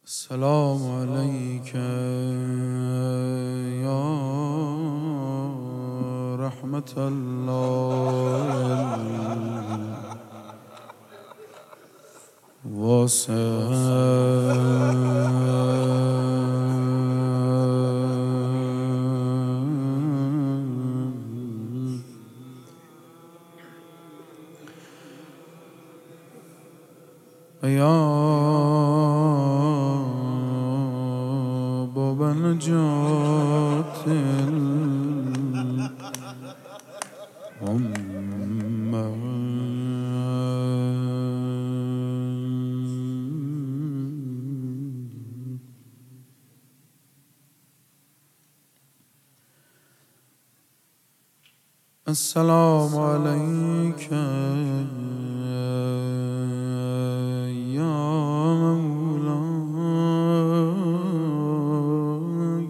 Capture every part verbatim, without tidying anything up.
السلام عليك يا رحمة الله الواسع يا باب نجات الأمة السلام عليك يا مولاي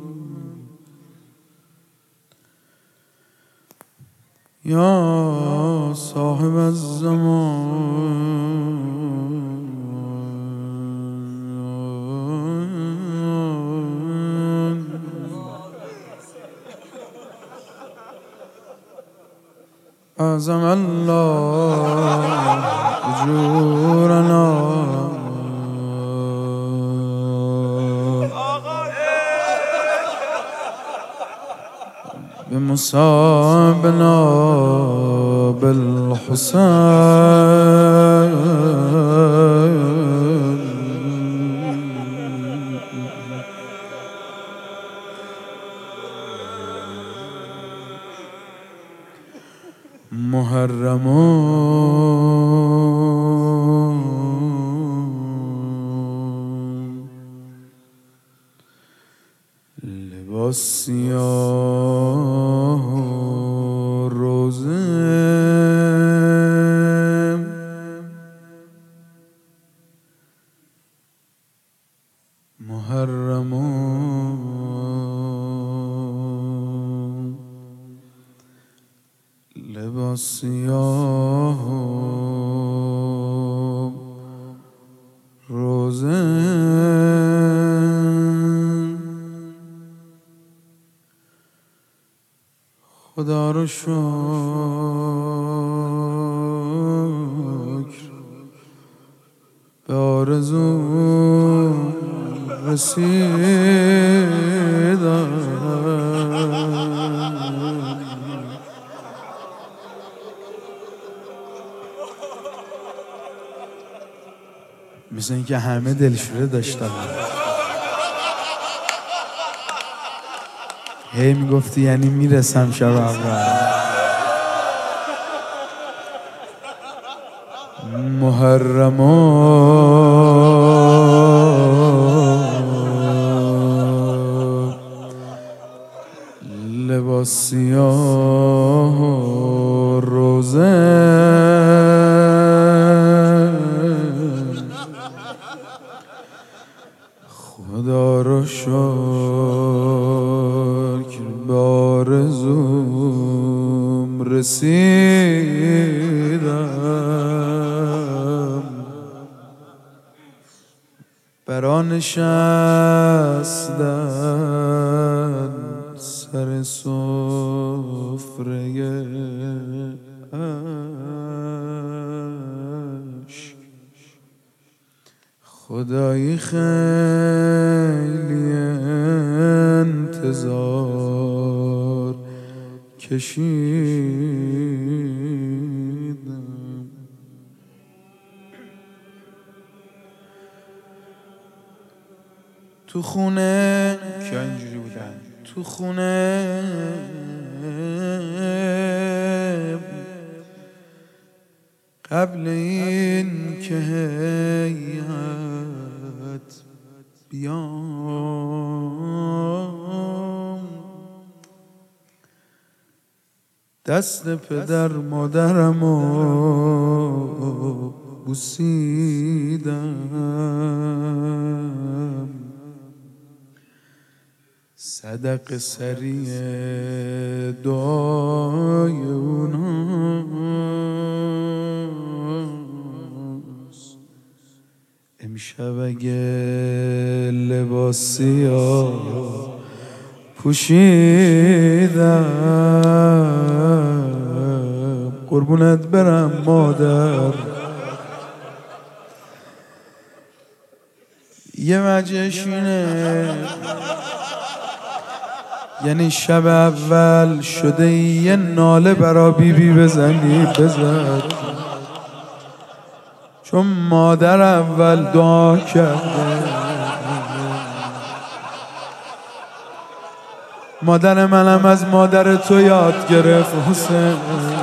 يا صاحب الزمان أعظم الله أجورنا بمصابنا بالحسين محرم لباس سیاه روزه محرم لباس سیاه روزه خدا رو شکر به آرزو رسیدم مثل اینکه همه دلشوره داشتن هی میگفتی یعنی میرسم شب اول محرم لباس سیاه روزه خدا رو شکر به آرزوم رسیدم برا نشستن سر سفره عشق خدایی خیلی انتظار کشیدم تو خونه کیا اینجوری بودن تو خونه قبل این که هیئت بیام دست پدر مادرمو بوسیدم صدق سریع دعای اوناست امشب اگه لباسی ها پوشیدم، قربونت برم مادر. یه وجهش اینه یعنی شب اول شده یه ناله برا بیبی بزنی بزن، چون مادر اول دعا کرده. مادر منم از مادر تو یاد گرفت حسین.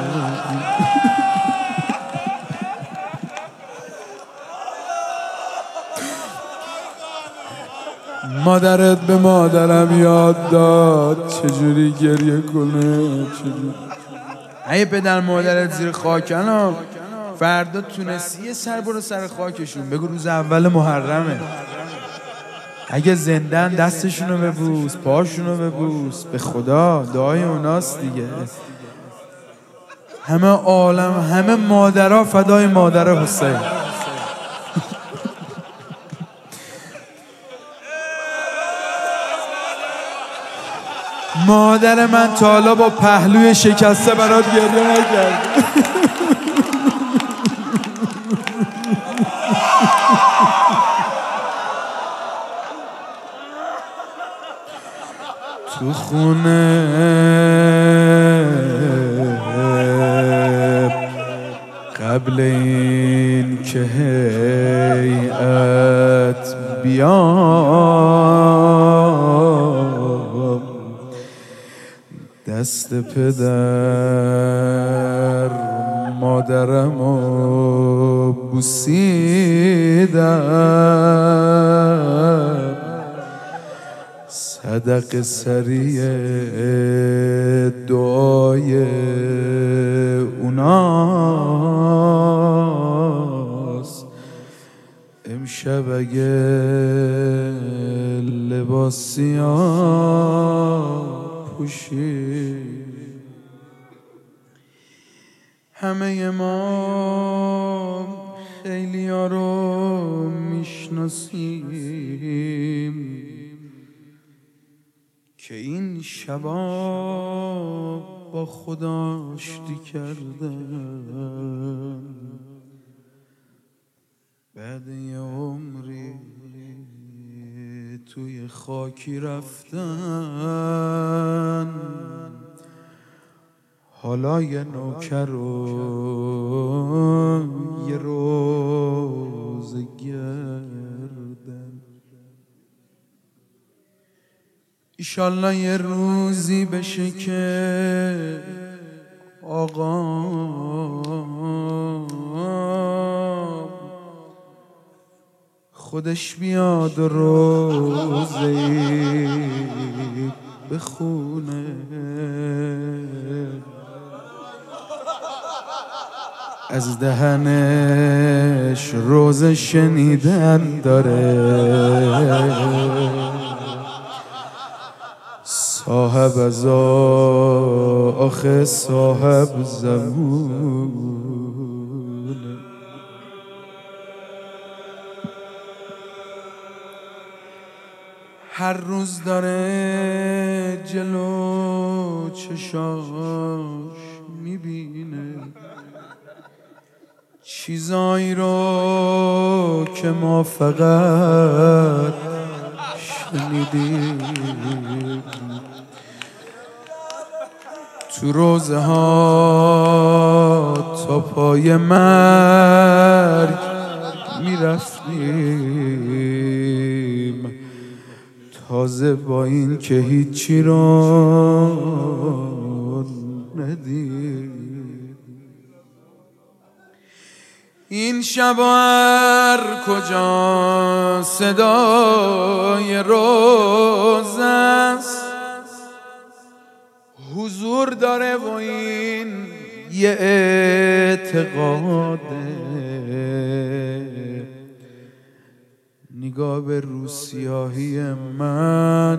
مادرت به مادرم یاد داد چجوری گریه کنه، چجوری. اگه پدر مادرت زیر خاکن فردا تونستی یه سر برو سر خاکشون، بگو روز اول محرمه. اگه زندن دستشونو ببوس، پاشونو ببوس، به خدا دعای اوناست دیگه. همه عالم، همه مادرها فدای مادر حسین. مادر من تا حالا با پهلوی شکسته برات گریه نکرد. تو خونه قبل این که هیئت بیام، دست پدر مادرمو بوسیدم، صدق سریع دعای اوناست. امشب اگه لباسیام پوشید، همه ما خیلی ها رو میشناسیم که این شبا با خدا آشتی کردن، بعد یه عمری توی خاکی رفتن، حالا یه نوکر و یه روز گردن. ایشالله یه روزی بشه که آقا خودش بیاد و روزی بخونه، از دهنش روز شنیدن داره، صاحب از آخه صاحب زمونه. هر روز داره جلو چشاش میبینه چیزایی رو که ما فقط شنیدیم. تو روزه ها تا پای مرگ میرفتیم، تازه با این که هیچی رو ندید. این شبا هر کجا صدای روز است، حضور داره و این یه اعتقاده. نگاه به روسیاهی من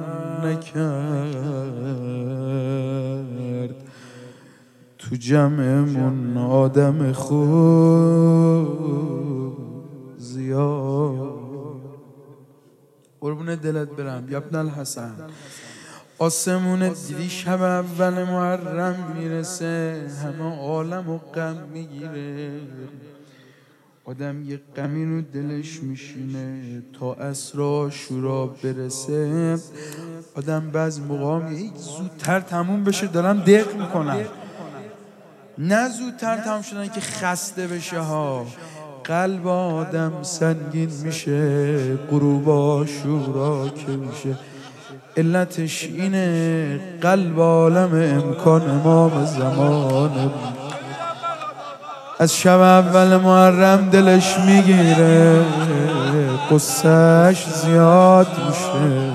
نکرد، تو جمعمون آدم خوب زیاد. قربون دلت برم یبن الحسن. آسمون دیدی شب اول محرم میرسه، همه عالم و غم میگیره. آدم یه غمی رو دلش میشینه تا عصر عاشورا برسه. آدم بعض موقع میگه زودتر تموم بشه، دارم دق میکنم. نه زودتر تموم شدن که خسته بشه ها. قلب آدم سنگین میشه غروب عاشورا که میشه. علتش اینه قلب عالم امکان امام زمانه. از شب اول محرم دلش میگیره، قصهش زیاد میشه.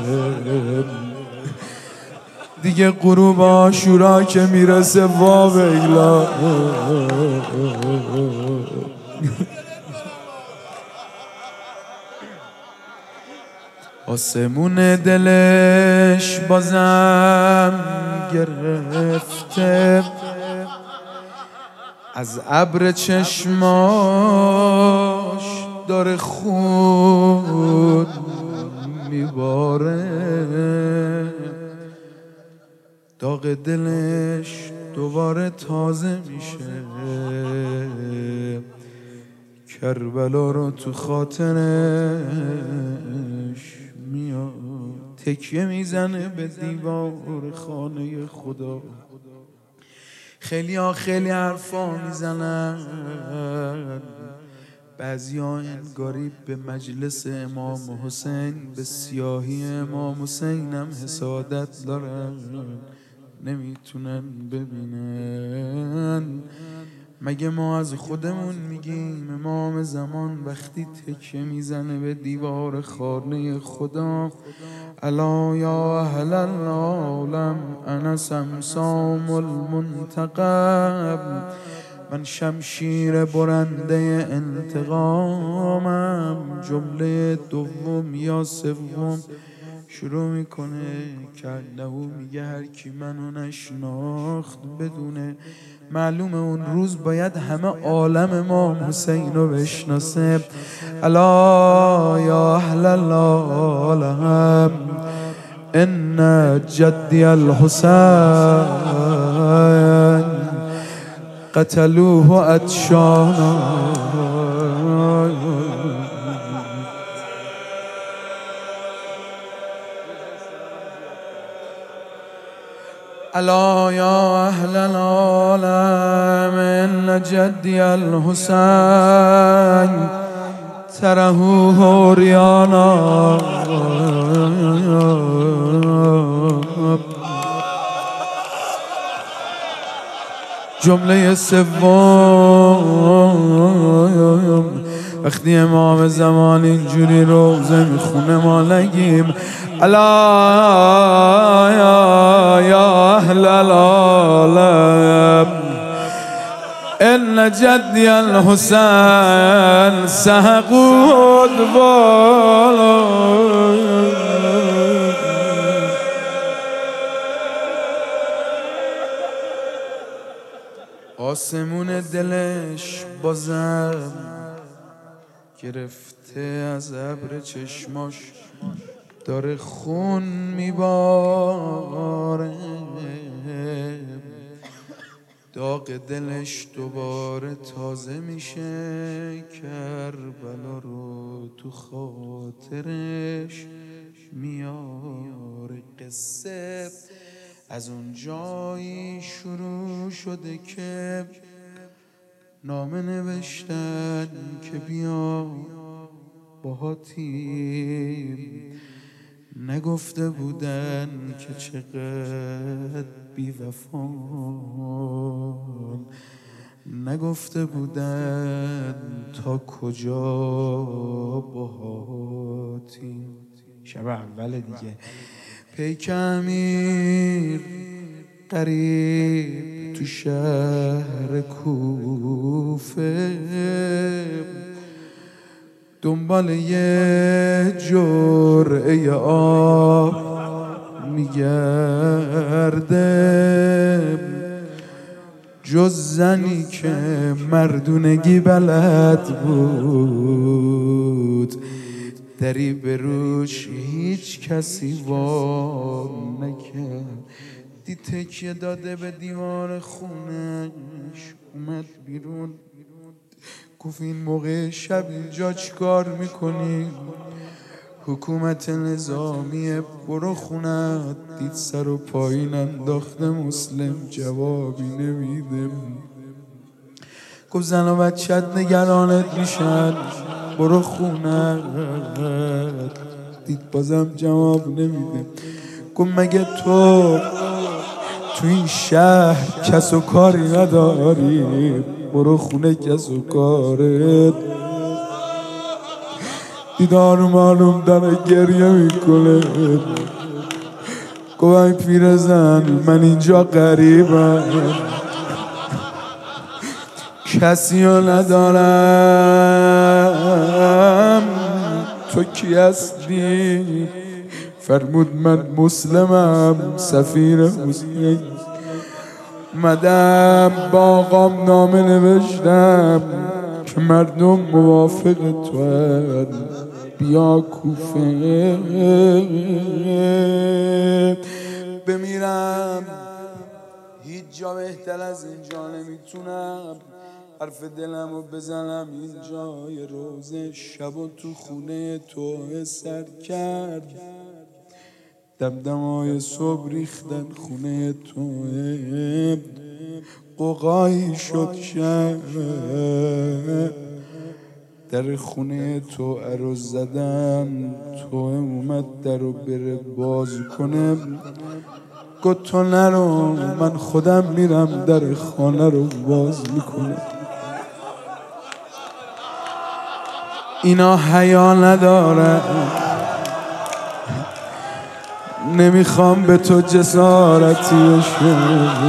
دیگه غروب عاشورا که میرسه وا ویلا. آسمون دلش بازم گرفته، از ابر چشماش داره خون میباره. داغ دلش دوباره تازه میشه، کربلا رو تو خاطرش میاد. تکیه میزنه به دیوار خانه خدا. خیلی ها خیلی حرفا میزنن، بعضی ها انگاری به مجلس امام حسین، به سیاهی امام حسین هم حسادت دارن، نمیتونن ببینن. مگه ما از خودمون میگیم امام زمان وقتی تکیه میزنه به دیوار خانه خدا، الا یا اهل العالم انا سمسام المنتقم، من شمشیر برنده انتقامم. جمله دوم یا سوم شروع میکنه که انهو میگه هر کی منو نشناخت بدونه معلومه اون روز باید همه عالم امام حسین رو بشناسه. الا یا اهل العالم ان جدی الحسین قتلوه اتشانا. الا یا اهل العالم ان جدی الحسین ترهوه عریانا. جمله سوم وقتی امام زمان اینجوری روزه میخونه ما نگیم الا یا اهل العالم ان جدی الحسین سحقوا الدبال. آسمون دلش بازم گرفته، از ابر چشماش داره خون میباره. داغ دلش دوباره تازه میشه، کربلا رو تو خاطرش میاره. قصه از اون جایی شروع شده که نامه نوشتن که بیا باهاتیم، نگفته بودن که چقدر بی وفان، نگفته بودن تا کجا باهاتیم. شب اول دیگه پیک امیر قریب تو شهر کوفه دنبال یه جرعه آب میگرده، جز زنی که مردونگی بلد بود دری به روش هیچ کسی وام نکرد. دی تکیه داده به دیوار خونش، اومد بیرون گفت این موقع شب اینجا چیکار میکنی؟ حکومت نظامی برو خونت. دید سر و پایین انداخته مسلم، جوابی نمیده. گفت زن و بچت نگرانت میشن، برو خونت. دید بازم جواب نمیده. گفت مگه تو تو این شهر کس و کاری نداری؟ برو خونه کس و کارت. دیدار معلوم داره گریه میکنه. گفت ای پیرزن من اینجا غریبم، کسی رو ندارم، تو کی هستی؟ فرمود من مسلمم، سفیر مسلم. مدام با آقام نامه نوشتم که مردم موافق تو هن، بیا کوفه بمیرم. هیچ جا بهتر از اینجا نمیتونم حرف دلم رو بزنم. اینجا یه روز شب و تو خونه تو سر کرد، دمدمای صبح ریختن خونه تو، قوقایی شد شب. در خونه تو عروض زدم، تو اومد در رو بره باز کنه. گفت تو نرو من خودم میرم در خانه رو باز میکنه. اینا حیا نداره، نمیخوام به تو جسارتی بشه.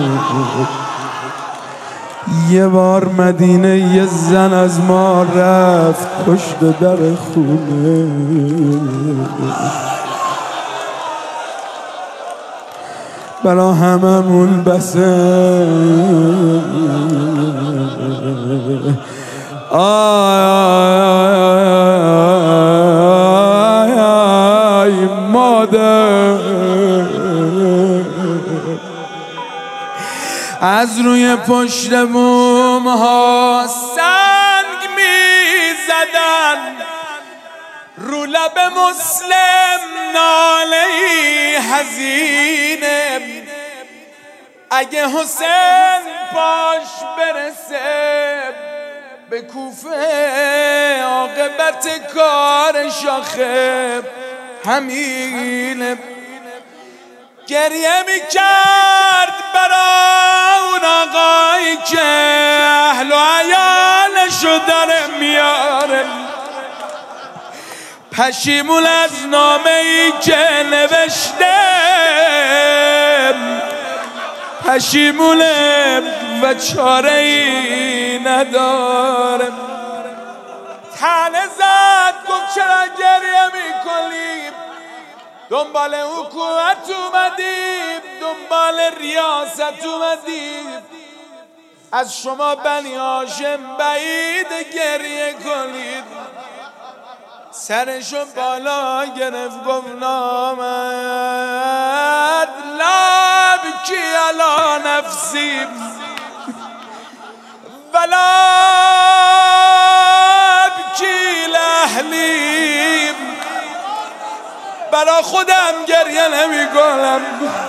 یه بار مدینه یه زن از ما رفت پشت در خونه، برا هممون بسه. آی مادر از روی پشت بوم ها سنگ می زدن، رو لب مسلم ناله‌ای حزینه. اگه حسین پاش برسه به کوفه، عاقبت کارش آخه همینه. گریه میکرد برا اون آقایی که اهل و عیالشو داره میاره، پشیمون از نامه ای که نوشته، پشیمونه و چاره ای نداره. تنه زد گفت چرا گریه میکنی؟ دنبال حکومت اومدیم، دنبال ریاست اومدیم، از شما بنی هاشم بعید گریه کنید. سرشو بالا گرفت گفت نامد لب کی علا نفسی ولا بکی لحلیم. برا خودم گریه نمی کنم،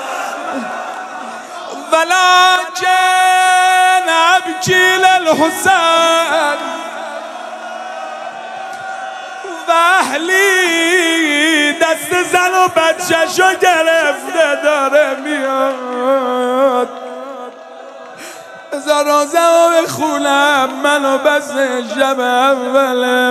ولکن ابکی للحسین و اهلی. دست زن و بچه‌شو گرفته داره میاد. بذار رازمو بخونم منو بس شب اول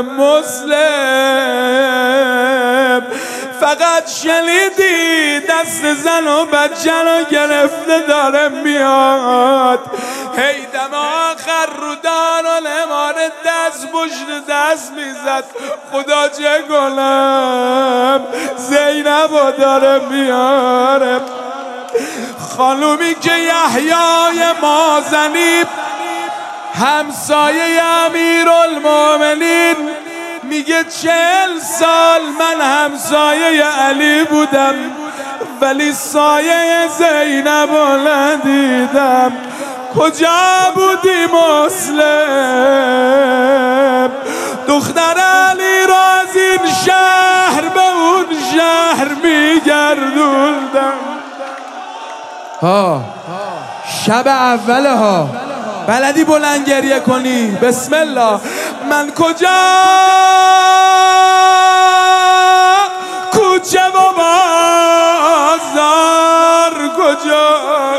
مسلم. فقط شنیدی دست زن و بچه رو گرفته داره میاد. هی دم آخر رو دار و نمار دست پشت دست میزد. خدا چه گلم زینب رو داره میاره. خانومی که یحیای مازنی همسایه امیرالمومنین میگه چهل سال من همسایه علی بودم ولی سایه زینب ندیدم. کجا بودی مسلم؟ دختر علی را از این شهر به اون شهر میگردوندم. ها شب اوله ها، بلدی بلند گریه کنی؟ بسم الله. من کجا کوچه و بازار کجا؟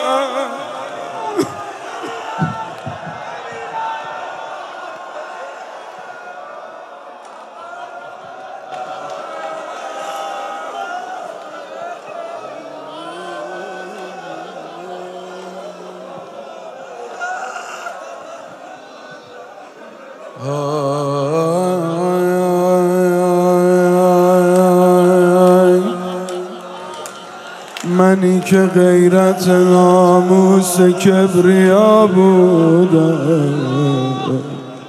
منی که غیرت ناموس کبریا بودم،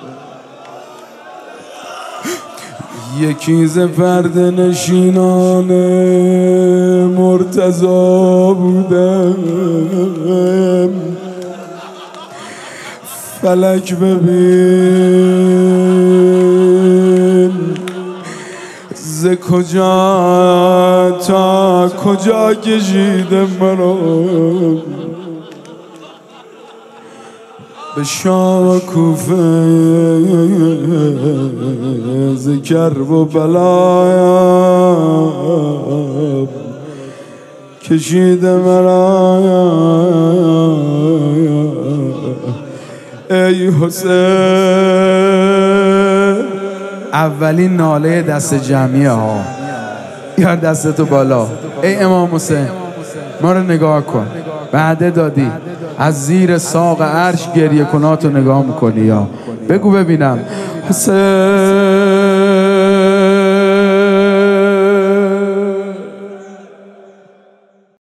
یکی ز پرده نشینان مرتضا بودم. فلک ببین ز کجا تا کجا کشیده مرا، به شام و کوفه ز کرب و بلا کشیده مرا. ای حسین، اولین ناله دست جمعیه ها، یا دستتو بالا. ای امام حسین ما رو نگاه کن، وعده دادی از زیر ساق عرش گریه کناتو نگاه میکنی، یا بگو ببینم حسین